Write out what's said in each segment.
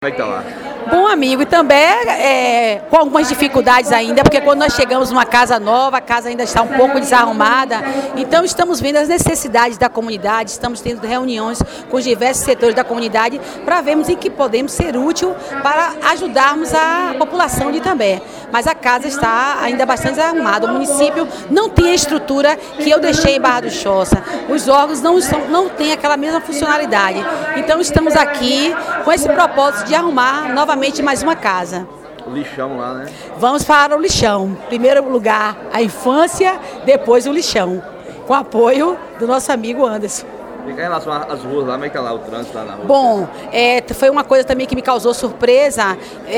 Como é que tá lá? Bom, amigo, e também com algumas dificuldades ainda, porque quando nós chegamos numa casa nova, a casa ainda está um pouco desarrumada, então estamos vendo as necessidades da comunidade, estamos tendo reuniões com os diversos setores da comunidade para vermos em que podemos ser útil para ajudarmos a população de Itambé. Mas a casa está ainda bastante desarrumada, o município não tem a estrutura que eu deixei em Barra do Choça, os órgãos não têm aquela mesma funcionalidade, então estamos aqui com esse propósito de arrumar novamente mais uma casa. O lixão lá, né? Vamos para o lixão. Primeiro lugar, a infância, depois o lixão. Com apoio do nosso amigo Anderson. Em relação às ruas lá, como é que tá lá o trânsito lá na rua? Bom, foi uma coisa também que me causou surpresa,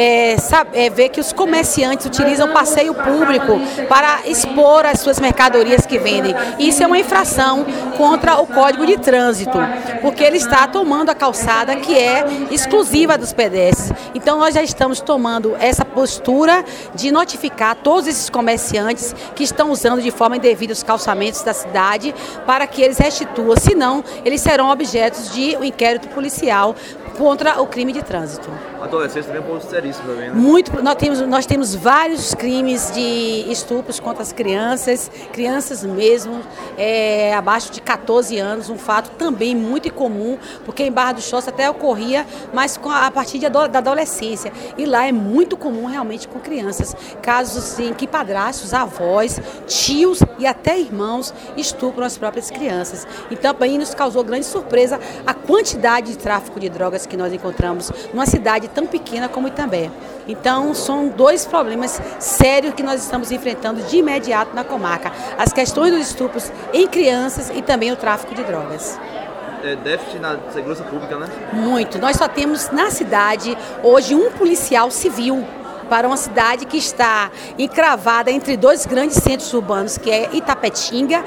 ver que os comerciantes utilizam o passeio público para expor as suas mercadorias que vendem. Isso é uma infração contra o Código de Trânsito, porque ele está tomando a calçada que é exclusiva dos pedestres. Então nós já estamos tomando essa postura de notificar todos esses comerciantes que estão usando de forma indevida os calçamentos da cidade para que eles restituam, senão eles serão objetos de um inquérito policial contra o crime de trânsito. Adolescentes também é um pouco seríssimo também, né? Nós temos vários crimes de estupros contra as crianças mesmo, abaixo de 14 anos, um fato também muito incomum, porque em Barra do Choça até ocorria, mas a partir da adolescência. E lá é muito comum realmente com crianças, casos em que padrastos, avós, tios e até irmãos estupram as próprias crianças. Então também nos causou grande surpresa a quantidade de tráfico de drogas que nós encontramos numa cidade tão pequena como Itambé. Então, são dois problemas sérios que nós estamos enfrentando de imediato na comarca. As questões dos estupros em crianças e também o tráfico de drogas. Déficit na segurança pública, né? Muito. Nós só temos na cidade hoje um policial civil para uma cidade que está encravada entre dois grandes centros urbanos, que é Itapetinga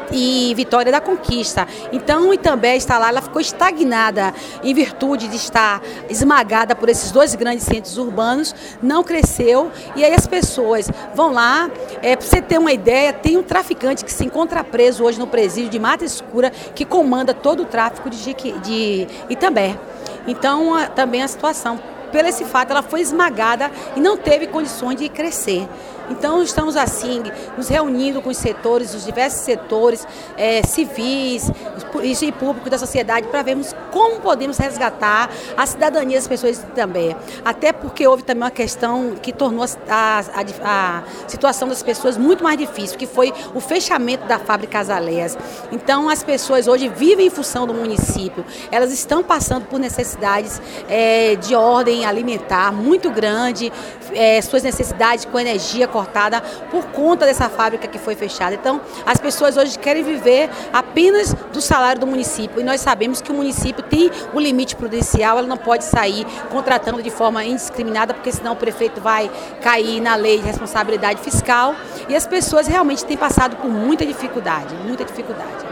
e Vitória da Conquista. Então, Itambé está lá, ela ficou estagnada em virtude de estar esmagada por esses dois grandes centros urbanos, não cresceu, e aí as pessoas vão lá, para você ter uma ideia, tem um traficante que se encontra preso hoje no presídio de Mata Escura, que comanda todo o tráfico de Itambé. Então, também a situação, pelo esse fato, ela foi esmagada e não teve condições de crescer. Então, estamos assim, nos reunindo com os setores, os diversos setores civis e públicos da sociedade para vermos como podemos resgatar a cidadania das pessoas também. Até porque houve também uma questão que tornou a situação das pessoas muito mais difícil, que foi o fechamento da fábrica Azaleias. Então, as pessoas hoje vivem em função do município. Elas estão passando por necessidades de ordem alimentar muito grande, suas necessidades com energia cortada por conta dessa fábrica que foi fechada. Então, as pessoas hoje querem viver apenas do salário do município, e nós sabemos que o município tem o limite prudencial, ela não pode sair contratando de forma indiscriminada, porque senão o prefeito vai cair na lei de responsabilidade fiscal, e as pessoas realmente têm passado por muita dificuldade, muita dificuldade.